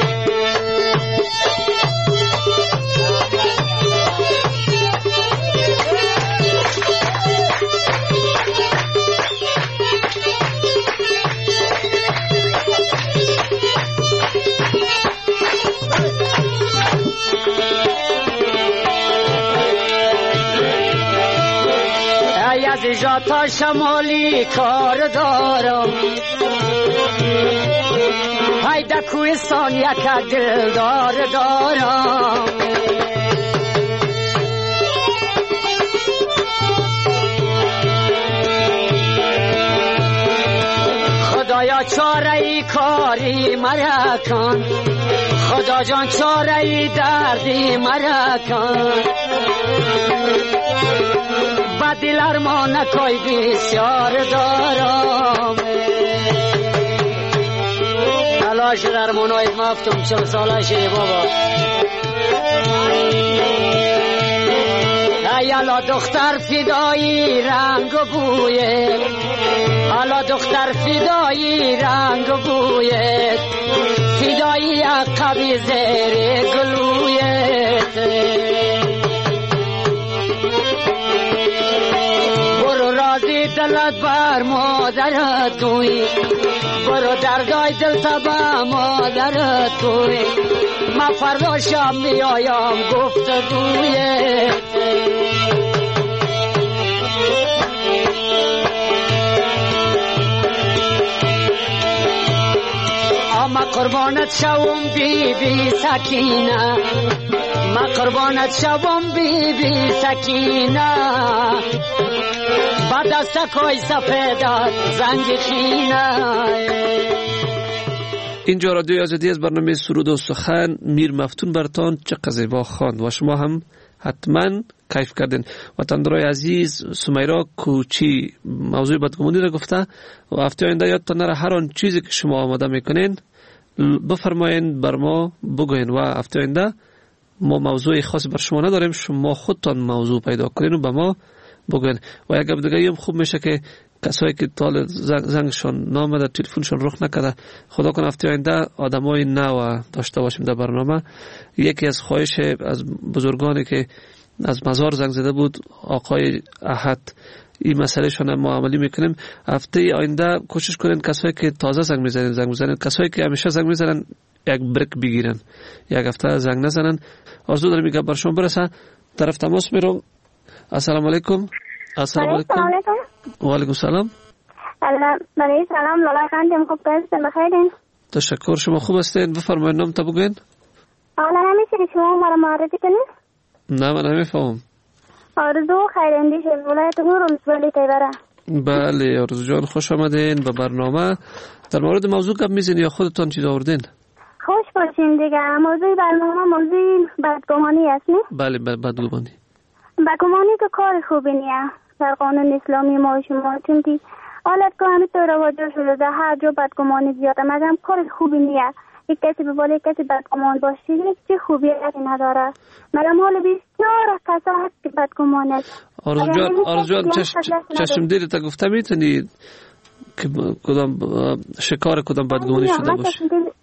از جاتا شمالی کار دارم هایده کوهستان یک دلدار دارم خدایا چاره ای کاری مرا کن خدا جان چاره ای دردی مرا کن با دل ارمان کوی بسیار دارم تلاش در منوید مفتم چل ساله شده بابا ایالا دختر فدایی رنگ و بویه حالا دختر فدایی رنگ و بویه فدایی عقبی زیر گلویت برو راضی دلت بر مادرت توی برو دردای دل تبا مادرت توی من فردا شب میایم گفتگویت ما قربانت شوم بی بی سکینه ما قربانت شوم بی بی سکینه با دست کوی سفیدت زنگ خینه. اینجا رادیوی آزادی از برنامه سرود و سخن میر مفتون برتان چقدر زیبا خواند و شما هم حتما کیف کردین. وطندرای عزیز سمیرا کوچی موضوع بدگمانی را گفته و هفته آینده یادتان نره هر آن چیزی که شما آماده میکنین بفرمایین بر ما بگوین و هفته آینده ما موضوع خاصی بر شما نداریم، شما خودتان موضوع پیدا کنین و به ما بگوین. و یک گپ دیگه هم خوب میشه که کسایی که تال زنگشون نامده تلفنشون رخ نکرده خدا کنه هفته آینده آدمای نو داشته باشیم در برنامه. یکی از خواهش از بزرگانی که از مزار زنگ زده بود آقای احد این مسئله شون ما عملی میکنیم. هفته آینده کوشش کنین کسایی که تازه زنگ میزنن زنگ میزنن، کسایی که همیشه زنگ میزنن یک بریک بگیرن، یک هفته زنگ نزنن. آرزو دارم میگم بر شما برسه. طرف تماس میرم. السلام علیکم. السلام علیکم. و علیکم السلام. بله سلام لالا خانم خوب هستین؟ بخیرین؟ تشکر. شما خوب هستین؟ بفرمایید نام تا بگین. حالا نمیشه شما مرا معرفی کنین؟ نه من نمیفهمم. آرزو خیراندیش از ولایت هورم ولی تیبره. بله آرزو جان خوش آمدین به برنامه. در مورد موضوع گپ میزنید یا خودتان چیز آوردین؟ خوش باشین دیگه. موضوع برنامه موضوع بدگمانی است نه؟ بله بدگمانی. بدگمانی تو کار خوبی نیه در قانون اسلامی ما و شما، چون که حالت که همه تو رواجه شده در هر جا بدگمانی زیاده، مگم کار خوبی نیه. یک کسی به بالا یک کسی بدگمان باشه هیچ چی خوبیتی نداره. مگم حال بسیار کسا هست که بدگمان است. آرزو جان آرزو جان چشم دیده تا گفته میتونی که کدام شکار کدام بدگمانی شده باشه؟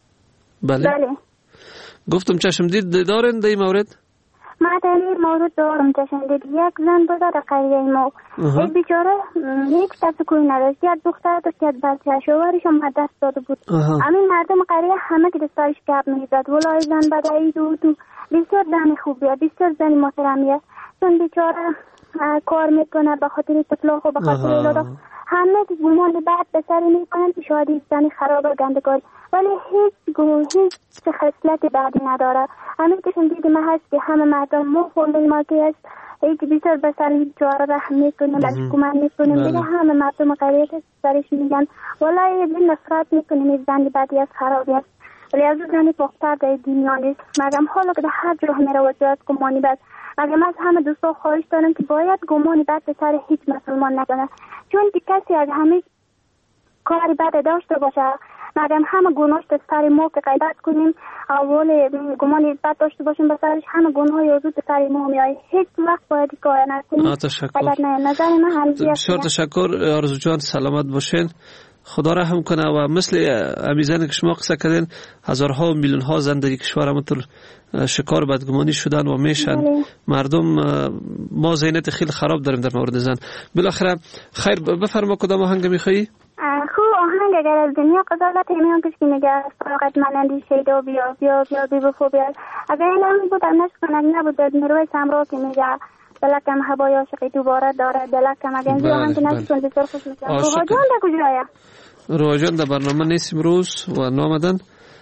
بله بله گفتم چشم دید دارن در این مورد؟ ما در این مورد دارم چشم دید. یک زن بود در قریه ما این بیچاره هیچ کسی کوی نداشت، یک دختر داشت یک بچه شوهرش هم دست داده بود. همین مردم قریه همه که دستایش گپ میزد ولای زن بدهی دو تو بسیار زن خوبیه بسیار زن محترمیه، چون بیچاره کار میکنه به خاطر طفلاق و به خاطر اولادا همه گمان بعد به سر میکنن که شاید زنی خراب و گندگاری، ولی هیچ گونه هیچ خصلت بعدی نداره. همین که شنیدی ما هست که همه مردم ما فهمیم ما که هست یکی بیشتر به سر جوار رحم میکنیم بهش کمک میکنیم دیگه همه مردم غریت سرش میگن والله یه دین نفرت میکنیم این زنی بعدی از خرابی است، ولی از زنی پختر در دنیا نیست. مگم حالا که در هر جرح میره و جایت گمانی بد، مگم از همه دوستا خواهش دارم که باید گمانی بد به سر هیچ مسلمان نکنه، چون که کسی از همه کاری بد داشته باشه مگم همه گناهش به سر ما که غیبت کنیم اول گمانی بد داشته باشیم به سرش همه گناهی وجود به سر ما میاد، هیچ وقت باید کار نکنیم. تشکر. نظر من همینجوریه. بسیار تشکر آرزو جان، سلامت باشین، خدا رحم کنه. و مثل امیزانی که شما قصه کردین هزارها و میلیون ها زن در کشور همونطور شکار بدگمانی شدن و میشن بله. مردم ما ذهنیت خیلی خراب داریم در مورد زن. بالاخره خیر بفرما کدام آهنگ میخوایی؟ خوب آهنگ اگر از دنیا قضاوت میان کش که نگه فقط من اندیشه دو بیا بیا بیا بی بفو بیا اگر این هم بود هم نشکنک نبود نروی سمرا که میگه دلکم هوای عاشقی دوباره داره دلکم اگر این آهنگ نشکن بسیار خوش میکنم. روحا جان در کجایه؟ روحا جان در برنامه نیست امروز و نامدن.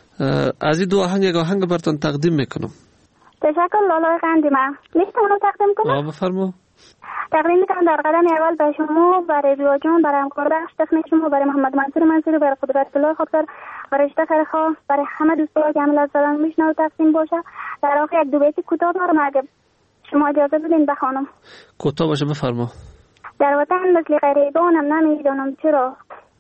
از این دو آهنگ یک آهنگ براتون تقدیم میکنم. تشکر لالای قندیمه. میشتم رو تقدیم کنم؟ آه بفرما. تقدیم میکنم در قدم اول به شما، برای روحا جان، برای همکار بخش تخنیک شما، برای محمد منصور منصوری، برای قدرت الله خودکار، برای رشته خیرخواه، برای همه دوستان که عمل از زدن میشنو تقدیم باشه. در آخر یک دو بیتی کوتاه دارم اگه شما اجازه بدین بخوانم. کوتاه باشه بفرما. در وطن مثل غریبانم نمیدانم چرا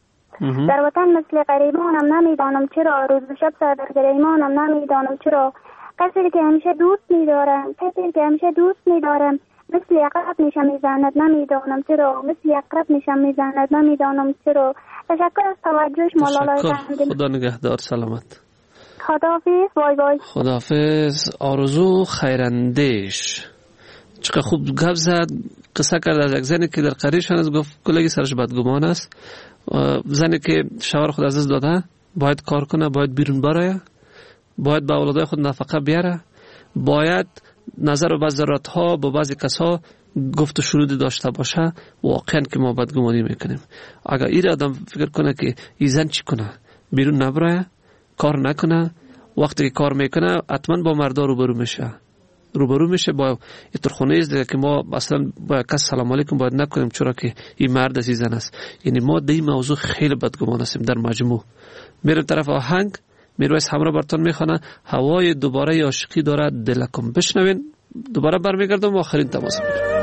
در وطن مثل غریبانم نمیدانم چرا روز و شب سر در گریمانم نمیدانم چرا کسی که همیشه دوست میدارم کسی که همیشه دوست میدارم مثل عقرب میشم میزند نمیدانم چرا مثل عقرب میشم میزند نمیدانم چرا. تشکر از توجهش مولالای قندیم. خدا نگهدار، سلامت. خداحافظ. بای بای. خداحافظ. آرزو خیراندیش چقدر خوب گپ زد، قصه کرد از یک زنی که در قریش هنوز گفت کلگی سرش بدگمان است، زنی که شوهر خود از دست داده باید کار کنه، باید بیرون برایه، باید به اولادای خود نفقه بیاره، باید نظر و بعض ضرورت ها با بعضی کسا گفت و شنود داشته باشه. واقعا که ما بدگمانی میکنیم. اگر این آدم فکر کنه که این زن چی کنه، بیرون نبره، کار نکنه، وقتی که کار میکنه حتما با مردا روبرو میشه روبرو میشه با اترخونه است که ما اصلا با کس سلام علیکم باید نکنیم چرا که این مرد است این زن است. یعنی ما در این موضوع خیلی بدگمان هستیم در مجموع. میرم طرف آهنگ، میرویس همراه براتون میخوانه هوای دوباره عاشقی داره دلکم. بشنوین دوباره برمیگردم و آخرین تماس میگیرم.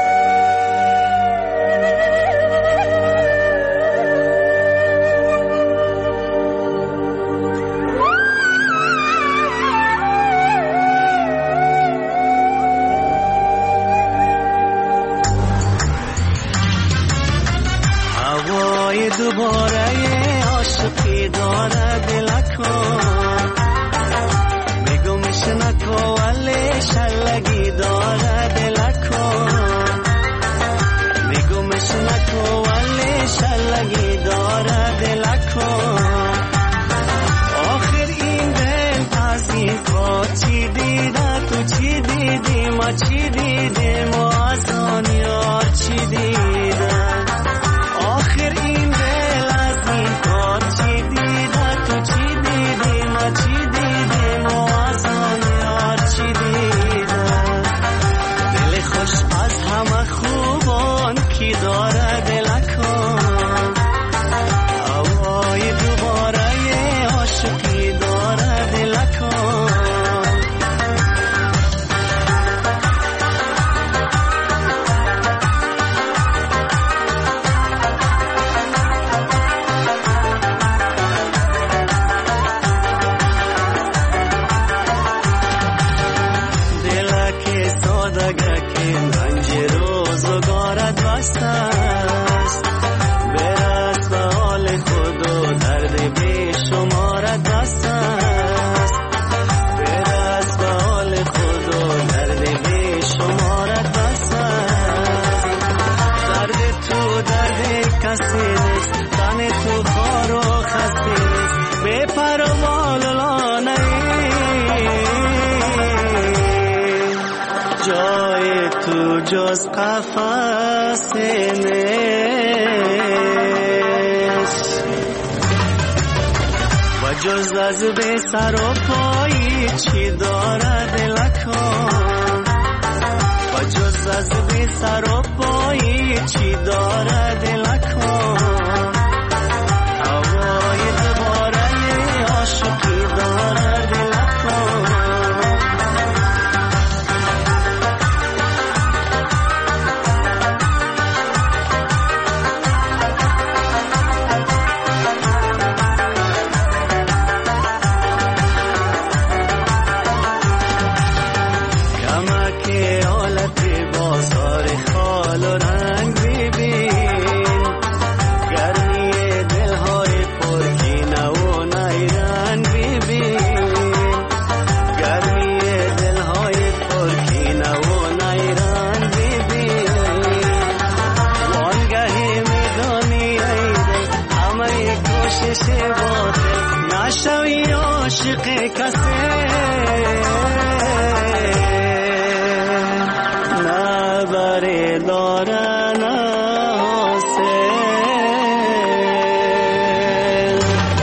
دوباره عاشقی داره دلکم میگم شنکو ولی شلگی داره دلکم جز قفس نیست و جز از به سر و پایی چی داره دلکان و جز از به سر و پایی چی داره دلکان هوای دوباره عاشقی داره دلکان نشوی عاشق کسی نه بری داره نه حاصل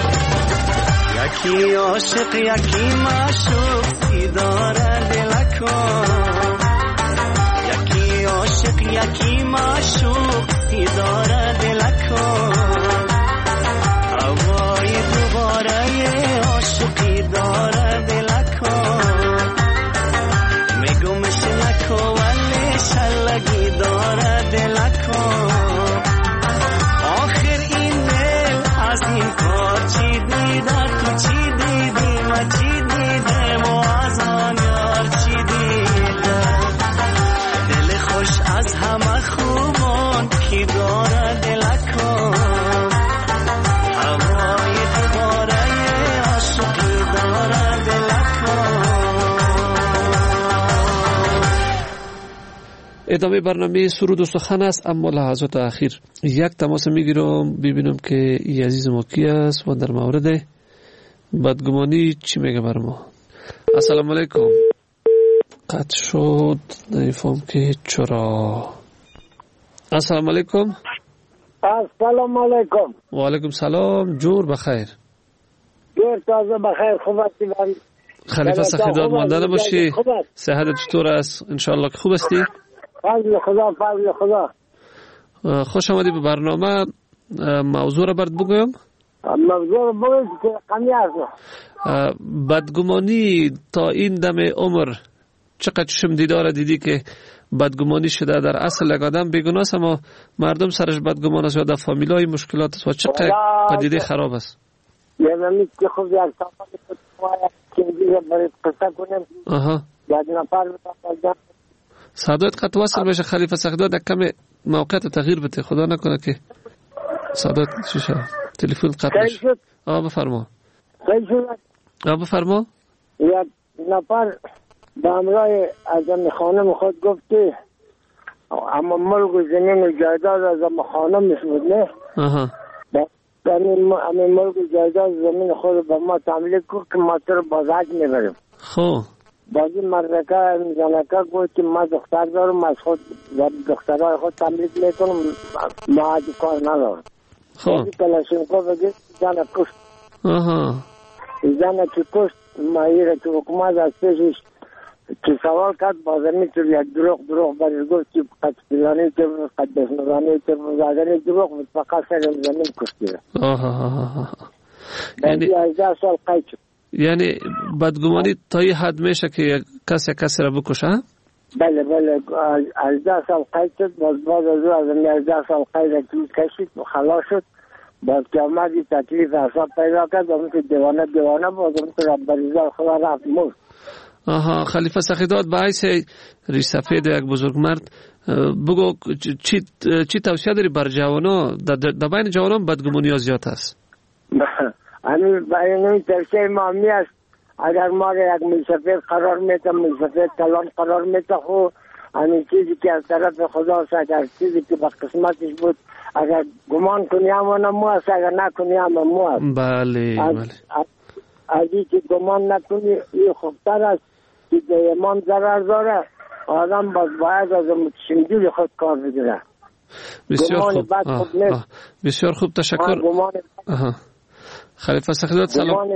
یکی عاشق یکی معشوق سی داره دلکان یکی عاشق یکی معشوق سی داره دلکان هوای دوباره عاشقی داره دلکان میگو مثلکو ولی شلگی داره دلکان آخر این دل از این کار چی دیده تو چی دیدی و چی دیده و از آن یار چی دیده دل خوش از همه خوبان کی داره دلکان ادامه برنامه سرود و سخن است، اما لحظات اخیر یک تماس میگیرم ببینم که ای عزیز ما کی است و در مورد بدگمانی چی میگه بر ما. السلام علیکم. قطع شد، نمیفهم که چرا. السلام علیکم. السلام علیکم. و علیکم سلام. جور بخیر. جور تازه بخیر. خوب هستی؟ خلیفه سخیداد ماندن باشی. صحت چطور است؟ انشالله که خوب هستی؟ فضل خدا فضل خدا. خوش آمدی به برنامه. موضوع را برات بگویم؟ موضوع را بگویم که قمی است. بدگمانی تا این دم عمر چقدر چشم دیدار دیدی که بدگمانی شده. در اصل یک آدم بیگناه است اما مردم سرش بدگمان است یا در فامیلای مشکلات است و چقدر پدیده خراب است. یعنی که خود یک تاپا که دیگه برای قصه کنیم. آها. یک نفر بودم صدایت قطع وصل بشه خلیفه سخداد. یک کم موقعیت تغییر بده، خدا نکنه که صدایت چیشه تلفن قطع بشه. آه بفرما. آه بفرما. یک نفر به همراه از امی خانم خود گفت که اما ملک و زمین و جایداد از امی خانم میشود نه. آها. امی ملک و جایداد زمین خود به ما تملیک کرد که ما تو رو بازک میبریم. خب بازی مردکه زنکه گوید که ما دختر دارم از خود دخترهای خود تملیک میکنم ما عادی کار ندارم. خب بازی کلاشینکو بگید زنه کشت. آها. زنه که کشت ما ایره که حکومت از پیشش که سوال کرد بازمی تو یک دروغ دروغ برای گفت که قد فلانی که قد بسنگانی که زادنی دروغ بود فقط سرم زمین کشتیره. آها. بازی هجده سال قید شد. یعنی بدگمانی تا این حد میشه که کسی کسی را بکشه؟ بله بله هجده سال قید شد. باز باز از او از این هجده سال قید کشید و خلاص شد. باز که آمد این تکلیف حساب پیدا کرد اون که دیوانه دیوانه باز اون که رب بریزا خدا رفت مرد. آها. خلیفه سخیداد به حیث ریش سفید یک بزرگ مرد بگو چی, چی توصیه داری بر جوانا؟ در بین جوانان بدگمانی ها زیاد است. همین بین توصیه ما می است اگر ما را یک میسفید قرار میده میسفید کلان قرار میده خو همین چیزی که از طرف خدا است اگر چیزی که به قسمتش بود اگر گمان کنی همانا مو است اگر نکنی همه مو است. بله بله. از این که گمان نکنی این خوبتر است که به ایمان ضرر داره آدم باید از متشمدی خود کار بگیره. بسیار خوب. آه. آه. بسیار خوب، تشکر. خلیفه سخیداد سلام.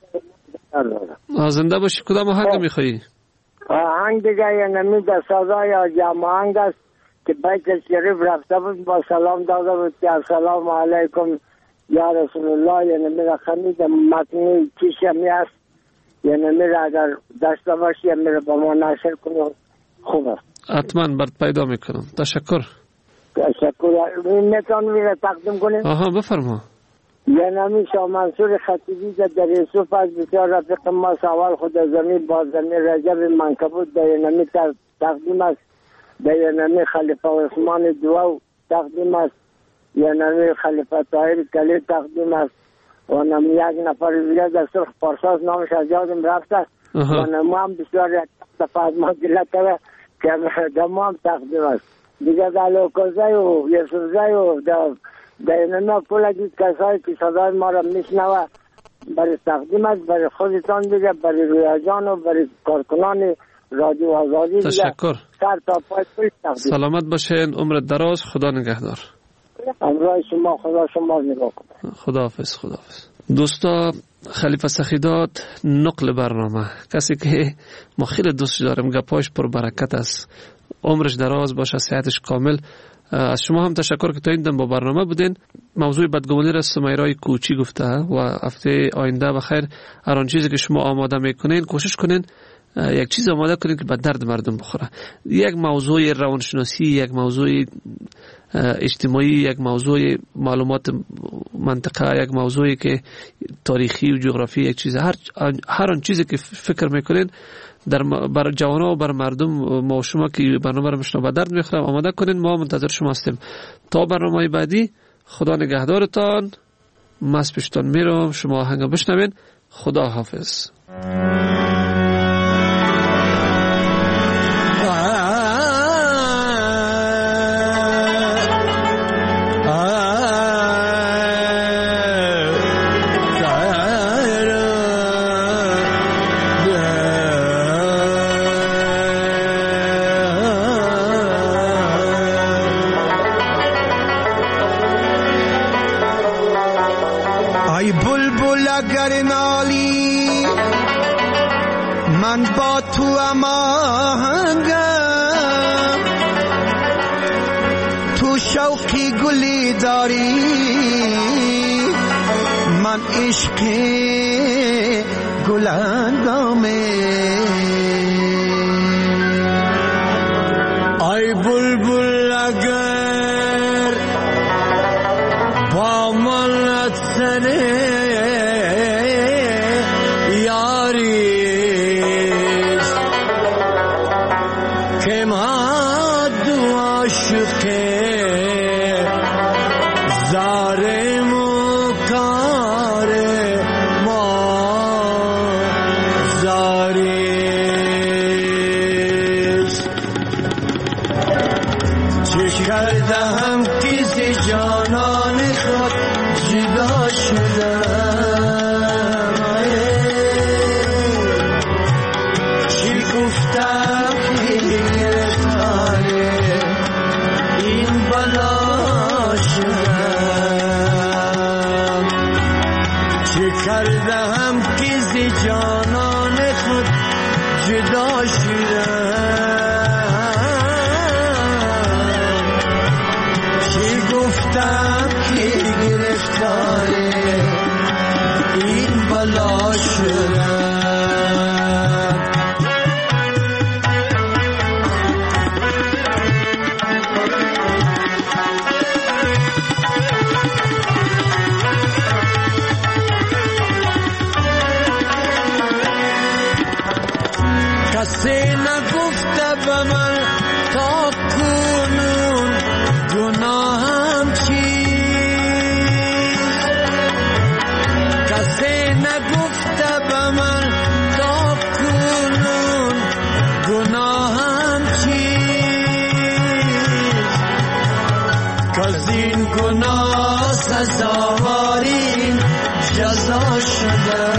زنده باشی. کدام آهنگ میخوایی؟ آهنگ دیگه یه نمید سازای جمع آهنگ است که بیت شریف رفته بود با سلام داده بود که السلام علیکم یا رسول الله. یعنی میره خمید متنی چیشمی است، یعنی میره اگر داشته باشی میره با ما نشر کنه خوب است. حتما برد پیدا میکنم. تشکر. تشکر. میتون میره تقدیم کنیم؟ آها بفرما. یه نمی شاه منصور خطیبی در یوسف از بسیار رفیق ما سوال خود زمین با زمین رجب منکبود در نمی تقدیم است. در نمی خلیفه عثمان دو تقدیم است. یه نمی خلیفه طاهر کلی تقدیم است. و نمی یک نفر دیگه در سرخ پارساز نامش از یادم رفته و نمی هم بسیار یک دفعه از ما گله کرده که دمو هم تقدیم است. دیگه در لوکوزه و یسوزه و در در نمی کلگی کسایی که صدای ما را میشنوه برای تقدیم است، برای خودتان دیگه، برای رویاجان و برای کارکنان رادیو آزادی. تشکر. سر تا پای پولیس تقدیم. سلامت باشین، عمر دراز، خدا نگهدار. امرای شما، خدا شما نگاه کنه. خداحافظ. خداحافظ. دوستا، خلیفه سخیداد نقل برنامه، کسی که ما خیلی دوست داریم، گپاش پر برکت است، عمرش دراز باشه، صحتش کامل. از شما هم تشکر که تا این دم با برنامه بودین. موضوع بدگمانی را سمیرای کوچی گفته و هفته آینده بخیر هر آن چیزی که شما آماده میکنین کوشش کنین یک چیز آماده کنین که به درد مردم بخوره. یک موضوع روانشناسی، یک موضوع اجتماعی، یک موضوع معلومات منطقه، یک موضوعی که تاریخی و جغرافی، یک چیز، هر هر آن چیزی که فکر میکنین در بر جوانا و بر مردم ما و شما که برنامه رو میشنوه به درد میخوره آماده کنین. ما منتظر شما هستیم تا برنامه بعدی. خدا نگهدارتان. مس پیشتان میرم، شما آهنگ بشنوین. خدا حافظ. شوقی گلی داری، من عشق گلندامه. ای بلبل اگر با من سنه یاری که ما دو عاشقه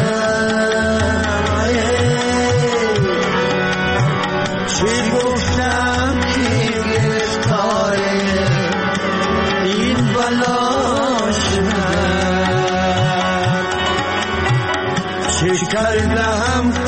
چی گفتم کردم